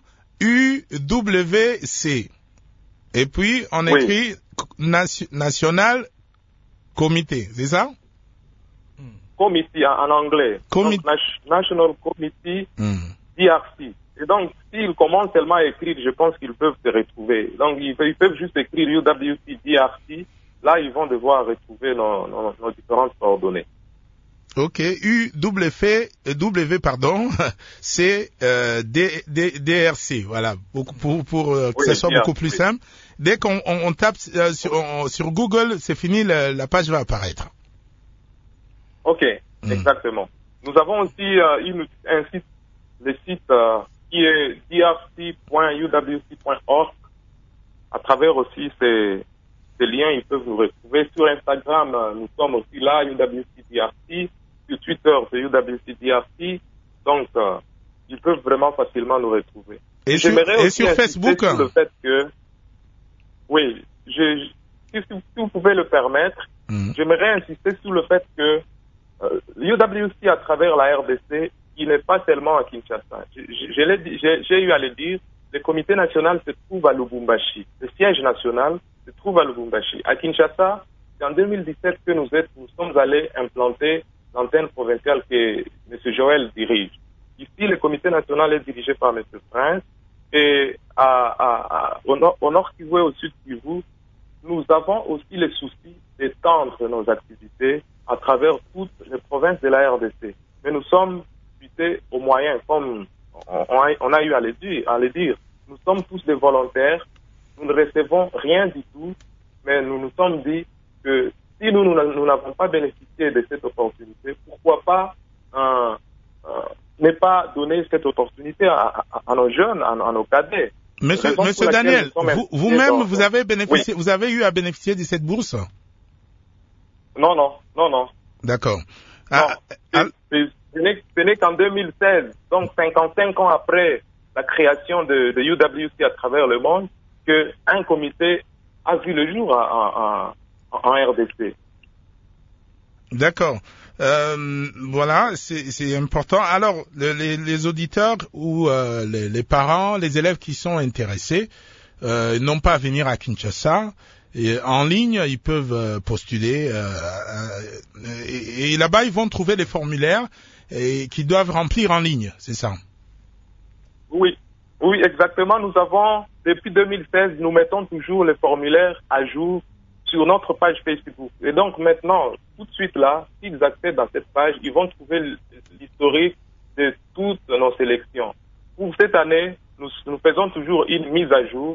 Speaker 3: UWC. Et puis, on écrit National Committee, c'est ça?
Speaker 6: Committee en anglais. Donc, National Committee DRC. Et donc, s'ils commencent seulement à écrire, je pense qu'ils peuvent se retrouver. Donc, ils peuvent juste écrire UWC DRC. Là, ils vont devoir retrouver nos différentes coordonnées.
Speaker 3: Ok, c'est DRC, voilà, pour que ça soit beaucoup plus simple. Dès qu'on tape sur Google, c'est fini, la page va apparaître.
Speaker 6: Ok, exactement. Nous avons aussi un site, le site qui est drc.uwc.org. À travers aussi ces liens, ils peuvent nous retrouver. Sur Instagram, nous sommes aussi là, UWC DRC. Sur Twitter, c'est UWC DRC. Donc, ils peuvent vraiment facilement nous retrouver.
Speaker 3: Et sur Facebook
Speaker 6: sur le fait que, oui, si vous pouvez le permettre, j'aimerais insister sur le fait que UWC, à travers la RDC, il n'est pas seulement à Kinshasa. J'ai eu à le dire, le comité national se trouve à Lubumbashi. Le siège national se trouve à Lubumbashi. À Kinshasa, c'est en 2017 que nous sommes allés implanter l'antenne provinciale que M. Joël dirige. Ici, le comité national est dirigé par M. Prince. Et au nord Kivu et au sud Kivu, nous avons aussi le souci d'étendre nos activités à travers toutes les provinces de la RDC. Mais nous sommes butés aux moyens, comme on a eu à le dire. Nous sommes tous des volontaires, nous ne recevons rien du tout, mais nous nous sommes dit que si nous n'avons pas bénéficié de cette opportunité, pourquoi pas ne pas donner cette opportunité à nos jeunes, à nos cadets.
Speaker 3: Monsieur Daniel, vous-même, vous avez bénéficié, vous avez eu à bénéficier de cette bourse?
Speaker 6: Non.
Speaker 3: D'accord.
Speaker 6: Ce n'est qu'en 2016, donc 55 ans après la création de UWC à travers le monde, qu'un comité a vu le jour en RDC.
Speaker 3: D'accord. Voilà, c'est important. Alors, les auditeurs ou les parents, les élèves qui sont intéressés n'ont pas à venir à Kinshasa. Et en ligne, ils peuvent postuler. Et là-bas, ils vont trouver des formulaires qu'ils doivent remplir en ligne, c'est ça?
Speaker 6: Oui, exactement. Nous avons, depuis 2016, nous mettons toujours les formulaires à jour sur notre page Facebook. Et donc maintenant, tout de suite là, s'ils accèdent dans cette page, ils vont trouver l'historique de toutes nos sélections. Pour cette année, nous faisons toujours une mise à jour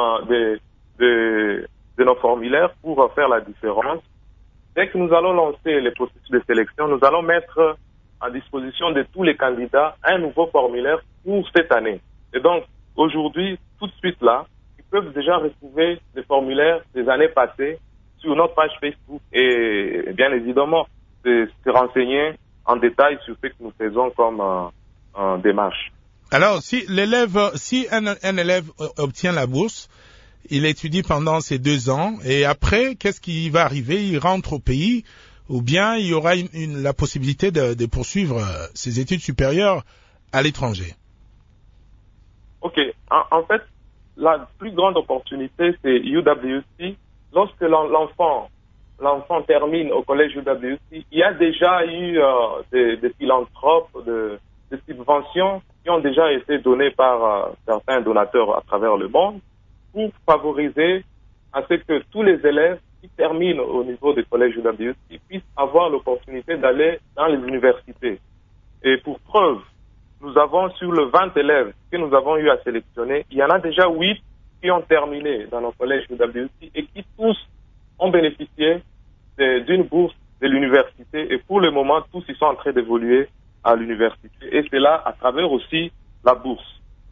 Speaker 6: de nos formulaires pour faire la différence. Dès que nous allons lancer les processus de sélection, nous allons mettre à disposition de tous les candidats un nouveau formulaire pour cette année. Et donc, aujourd'hui, tout de suite là, ils peuvent déjà retrouver les formulaires des années passées sur notre page Facebook et bien évidemment se renseigner en détail sur ce que nous faisons comme démarche.
Speaker 3: Alors, si un élève obtient la bourse, il étudie pendant ces 2 ans et après, qu'est-ce qui va arriver? Il rentre au pays ou bien il y aura la possibilité de poursuivre ses études supérieures à l'étranger?
Speaker 6: Ok. En fait, la plus grande opportunité, c'est UWC. Lorsque l'enfant termine au collège UWC, il y a déjà eu des philanthropes, des subventions qui ont déjà été données par certains donateurs à travers le monde pour favoriser à ce que tous les élèves qui terminent au niveau des collèges UWC puissent avoir l'opportunité d'aller dans les universités. Et pour preuve, nous avons sur le 20 élèves que nous avons eu à sélectionner, il y en a déjà 8 qui ont terminé dans nos collèges UWC et qui tous ont bénéficié d'une bourse de l'université. Et pour le moment, tous ils sont en train d'évoluer à l'université. Et c'est là à travers aussi la bourse.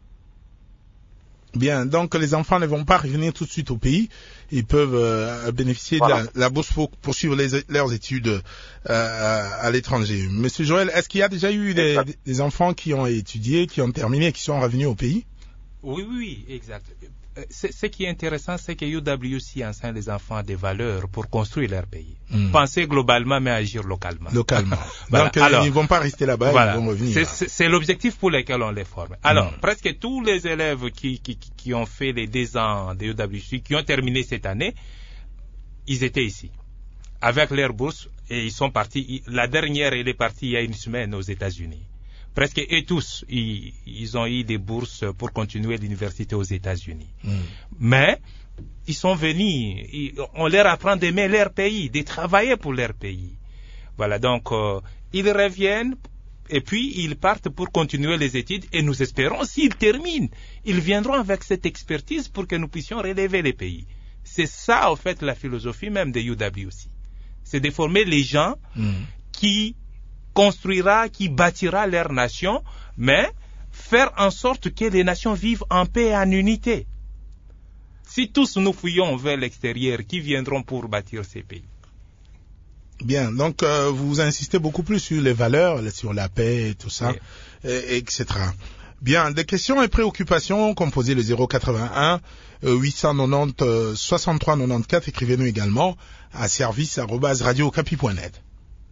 Speaker 3: Bien, donc les enfants ne vont pas revenir tout de suite au pays. Ils peuvent bénéficier de la bourse pour poursuivre leurs études à l'étranger. Monsieur Joël, est-ce qu'il y a déjà eu des enfants qui ont étudié, qui ont terminé et qui sont revenus au pays?
Speaker 4: Oui, exact. Ce qui est intéressant, c'est que UWC enseigne les enfants des valeurs pour construire leur pays. Penser globalement, mais agir localement.
Speaker 3: Voilà. Donc, alors, ils ne vont pas rester là-bas, ils vont revenir.
Speaker 4: C'est l'objectif pour lequel on les forme. Alors, presque tous les élèves qui ont fait les 2 ans de UWC, qui ont terminé cette année, ils étaient ici, avec leur bourse, et ils sont partis. La dernière, elle est partie il y a une semaine aux États-Unis. Presque et tous, ils ont eu des bourses pour continuer l'université aux États-Unis. Mais ils sont venus, on leur apprend d'aimer leur pays, de travailler pour leur pays. Voilà, donc ils reviennent et puis ils partent pour continuer les études et nous espérons, s'ils terminent, ils viendront avec cette expertise pour que nous puissions relever les pays. C'est ça, en fait, la philosophie même de UWC. C'est de former les gens qui bâtira leur nation, mais faire en sorte que les nations vivent en paix et en unité. Si tous nous fuyons vers l'extérieur, qui viendront pour bâtir ces pays?
Speaker 3: Bien, donc vous insistez beaucoup plus sur les valeurs, sur la paix et tout ça, etc. Bien, des questions et préoccupations, composez le 081 890 63 94, écrivez-nous également à service@radiocapi.net.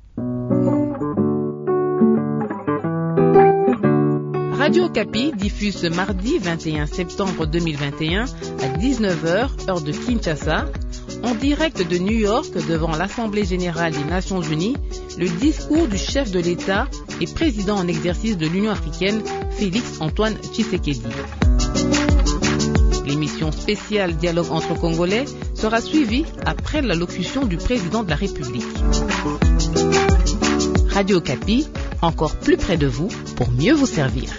Speaker 5: Radio Okapi diffuse ce mardi 21 septembre 2021 à 19h, heure de Kinshasa, en direct de New York devant l'Assemblée générale des Nations unies, le discours du chef de l'État et président en exercice de l'Union africaine, Félix Antoine Tshisekedi. L'émission spéciale Dialogue entre Congolais sera suivie après l'allocution du président de la République. Radio Okapi, encore plus près de vous pour mieux vous servir.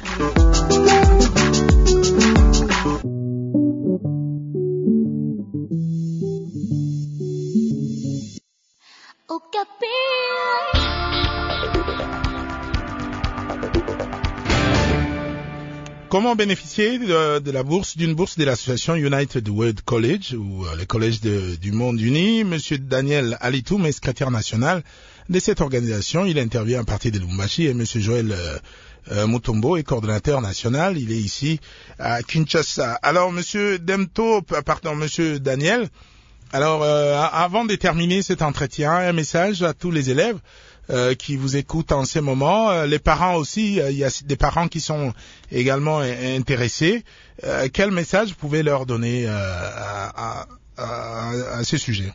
Speaker 3: Comment bénéficier de la bourse, d'une bourse de l'association United World College ou le collège du monde uni? Monsieur Daniel Alitoum est secrétaire national de cette organisation. Il intervient à partir de Lubumbashi et monsieur Joël Mutombo est coordonnateur national. Il est ici à Kinshasa. Alors monsieur Daniel, alors avant de terminer cet entretien, un message à tous les élèves qui vous écoutent en ce moment, les parents aussi, il y a des parents qui sont également intéressés. Quel message vous pouvez leur donner à ce sujet?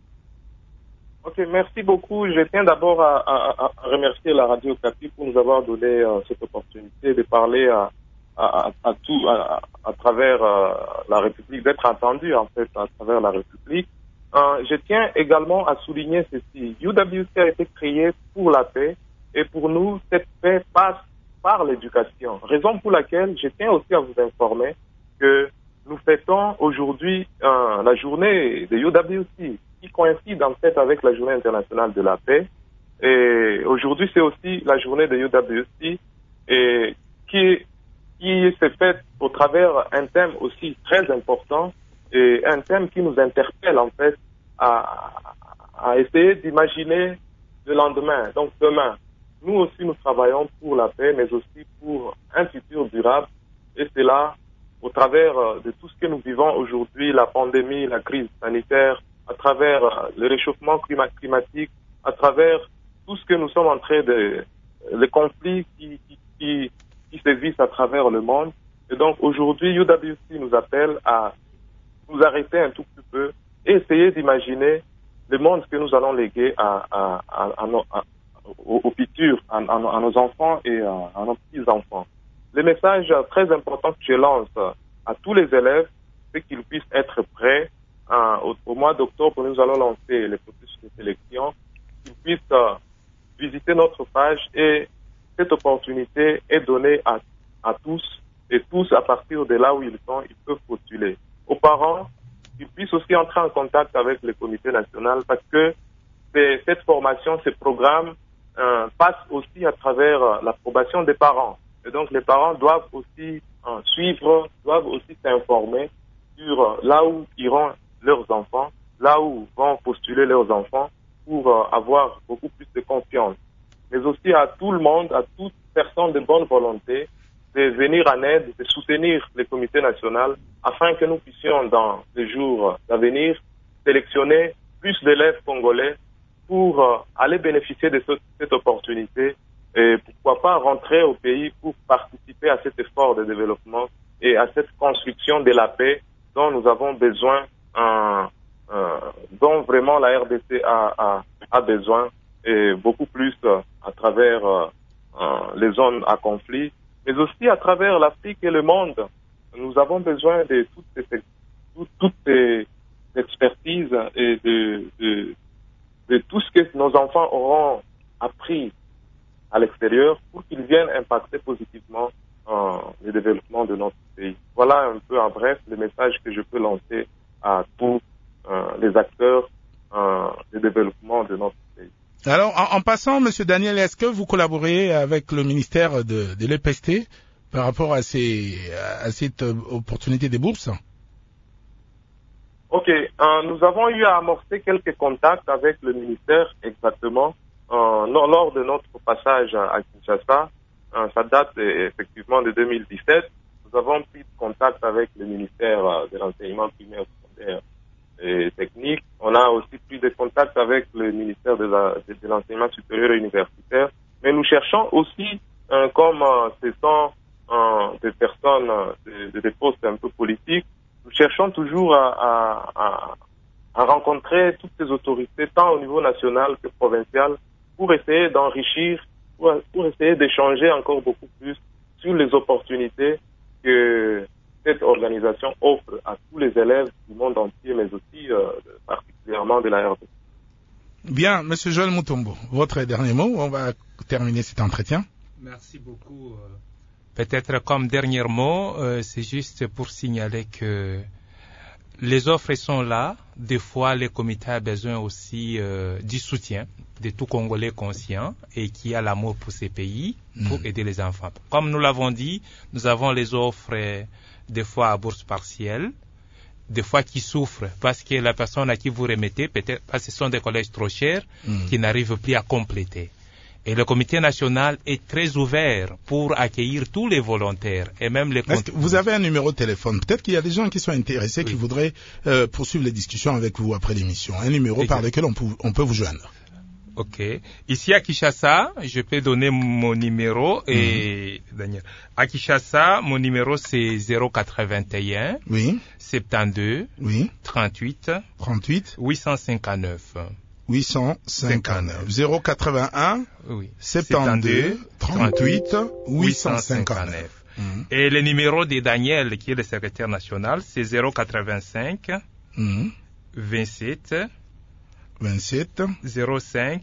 Speaker 6: Ok, merci beaucoup. Je tiens d'abord à remercier la Radio Okapi pour nous avoir donné cette opportunité de parler à travers la République, d'être entendu en fait à travers la République. Je tiens également à souligner ceci. UWC a été créé pour la paix et pour nous, cette paix passe par l'éducation. Raison pour laquelle je tiens aussi à vous informer que nous fêtons aujourd'hui la journée de UWC qui coïncide en fait avec la journée internationale de la paix. Et aujourd'hui, c'est aussi la journée de UWC et qui s'est faite au travers un thème aussi très important et un thème qui nous interpelle en fait à essayer d'imaginer le lendemain. Donc demain, nous aussi nous travaillons pour la paix, mais aussi pour un futur durable. Et c'est là, au travers de tout ce que nous vivons aujourd'hui, la pandémie, la crise sanitaire, à travers le réchauffement climatique, à travers tout ce que nous sommes en train de... les conflits qui sévissent à travers le monde. Et donc aujourd'hui, UWC nous appelle à nous arrêter un tout petit peu et essayer d'imaginer le monde que nous allons léguer au futur, à nos enfants et à nos petits-enfants. Le message très important que je lance à tous les élèves, c'est qu'ils puissent être prêts. Au mois d'octobre, nous allons lancer les processus de sélection, qu'ils puissent visiter notre page et cette opportunité est donnée à tous et tous à partir de là où ils sont, ils peuvent postuler. Aux parents, ils puissent aussi entrer en contact avec le comité national parce que cette formation, ce programme passe aussi à travers l'approbation des parents. Et donc les parents doivent aussi suivre, doivent aussi s'informer sur là où iront leurs enfants, là où vont postuler leurs enfants pour avoir beaucoup plus de confiance. Mais aussi à tout le monde, à toute personne de bonne volonté, de venir en aide, de soutenir le comité national afin que nous puissions dans les jours à venir sélectionner plus d'élèves congolais pour aller bénéficier de cette opportunité et pourquoi pas rentrer au pays pour participer à cet effort de développement et à cette construction de la paix dont nous avons besoin, dont vraiment la RDC a besoin, et beaucoup plus à travers les zones à conflit, mais aussi à travers l'Afrique et le monde. Nous avons besoin de toutes ces expertises et de tout ce que nos enfants auront appris à l'extérieur pour qu'ils viennent impacter positivement le développement de notre pays. Voilà un peu en bref le message que je peux lancer à tous les acteurs du développement de notre pays.
Speaker 3: Alors, en passant, Monsieur Daniel, est-ce que vous collaborez avec le ministère de l'EPST par rapport à cette opportunité des bourses?
Speaker 6: Ok, nous avons eu à amorcer quelques contacts avec le ministère exactement lors de notre passage à Kinshasa. Ça date effectivement de 2017. Nous avons pris contact avec le ministère de l'enseignement primaire, secondaire et technique. On a aussi pris des contacts avec le ministère de l'enseignement supérieur et universitaire. Mais nous cherchons aussi, comme ce sont des personnes, des postes un peu politiques, nous cherchons toujours à rencontrer toutes ces autorités, tant au niveau national que provincial, pour essayer d'enrichir, pour essayer d'échanger encore beaucoup plus sur les opportunités que cette organisation offre à tous les élèves du monde entier, mais aussi particulièrement de la RDC.
Speaker 3: Bien, Monsieur Joël Mutombo, votre dernier mot, on va terminer cet entretien.
Speaker 4: Merci beaucoup. Peut-être comme dernier mot, c'est juste pour signaler que les offres sont là. Des fois, le comité a besoin aussi du soutien de tout Congolais conscient et qui a l'amour pour ces pays pour aider les enfants. Comme nous l'avons dit, nous avons les offres des fois à bourse partielle, des fois qui souffrent parce que la personne à qui vous remettez, peut-être parce que ce sont des collèges trop chers qui n'arrivent plus à compléter. Et le comité national est très ouvert pour accueillir tous les volontaires et même les...
Speaker 3: Est-ce que vous avez un numéro de téléphone? Peut-être qu'il y a des gens qui sont intéressés, qui voudraient poursuivre les discussions avec vous après l'émission. Un numéro par lequel on peut vous joindre.
Speaker 4: Ok. Ici à Kinshasa, je peux donner mon numéro et Daniel. À Kinshasa, mon numéro c'est 081 72 38 859.
Speaker 3: 859. 081 72 38 859.
Speaker 4: Et le numéro de Daniel, qui est le secrétaire national, c'est 085 27 05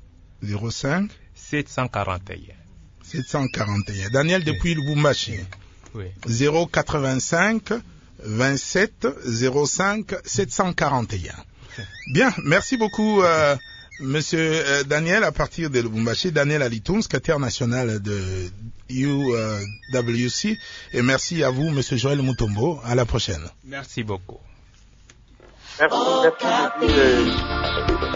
Speaker 4: 741.
Speaker 3: Daniel depuis Lubumbashi. 085 27 05 741. Bien, merci beaucoup Monsieur Daniel à partir de Lubumbashi, Daniel Alitoum, secrétaire national de UWC, et merci à vous Monsieur Joël Mutombo. À la prochaine.
Speaker 4: Merci beaucoup.
Speaker 6: Merci.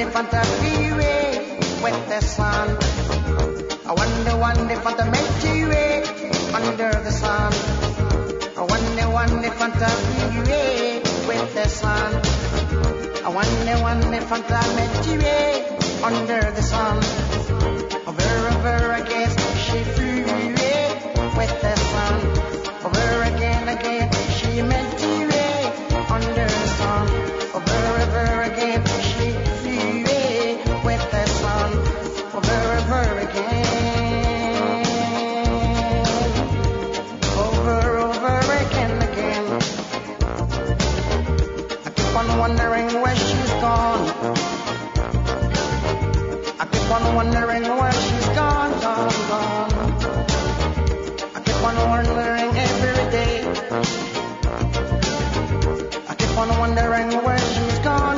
Speaker 12: Fanta freeway with the sun. I wonder Fanta Milky Way under the sun. I wonder Fanta freeway with the sun. I wonder Fanta Milky Way under the sun. Over again she flew away with the sun. Over again she Milky Way under the sun. Over again she flew away with the sun. Over again. Over again. I keep on wondering where she's gone. I keep on wondering where she's gone. I keep on wondering every day. I keep on wondering where she's gone.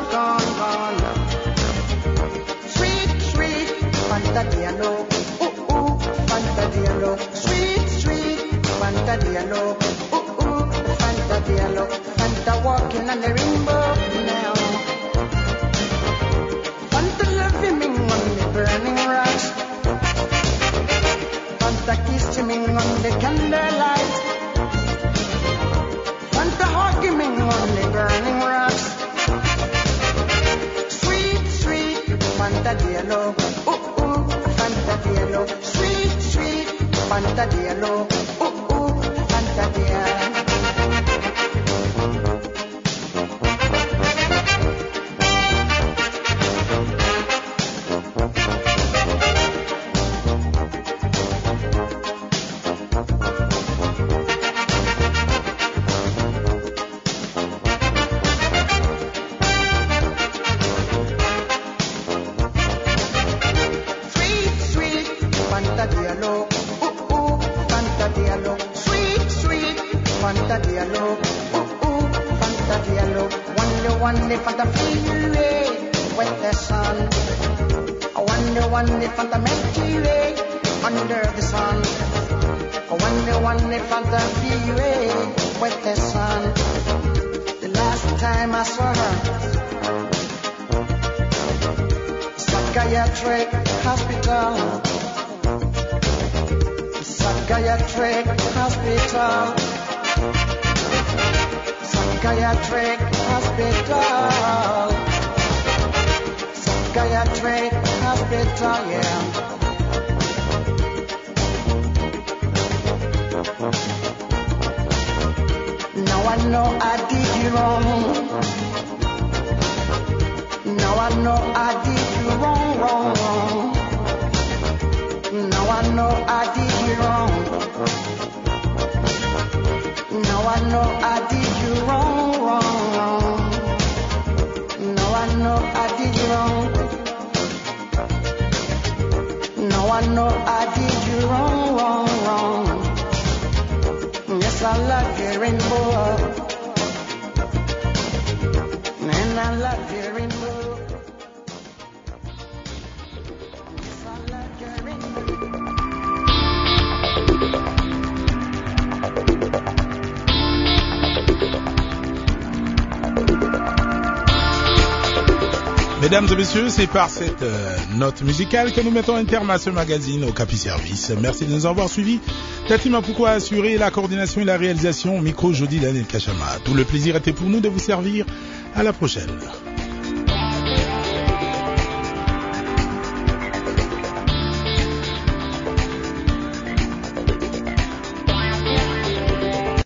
Speaker 12: Sweet, Fanta Diallo. Ooh, Fanta Diallo. Sweet, Fanta Diallo. Ooh, Fanta Diallo. Fanta walking on the rainbow now. Fanta loving me on the burning rocks. Fanta kissing me on the candlelight. Fanta hugging me on the burning rocks. Sweet, Fanta Diallo. Ooh, Fanta Diallo. Sweet, Fanta Diallo. Ooh, Fanta Diallo. Fanta Diallo, ooh, Fanta Diallo, sweet, Fanta Diallo, ooh, Fanta Diallo, wonder Fanta freeway with the sun. I wonder Fanta Milky Way under the sun. I wonder Fanta freeway with the sun. The last time I saw her, psychiatric hospital. Psychiatric hospital. Psychiatric hospital. Psychiatric hospital, yeah. Now I know I did you wrong. Now I know I did you wrong. Now I know I did you wrong. Now I know I did you wrong. Now I know I did you wrong. Now I know I did you wrong. Yes, I love your rainbow. And I love your rainbow. Yes, I love your rainbow.
Speaker 3: Mesdames et messieurs, c'est par cette note musicale que nous mettons un terme à ce magazine au Capi Service. Merci de nous avoir suivis. Tati Mapouko a assuré la coordination et la réalisation au micro Jody Daniel Kachama. Tout le plaisir était pour nous de vous servir. À la prochaine.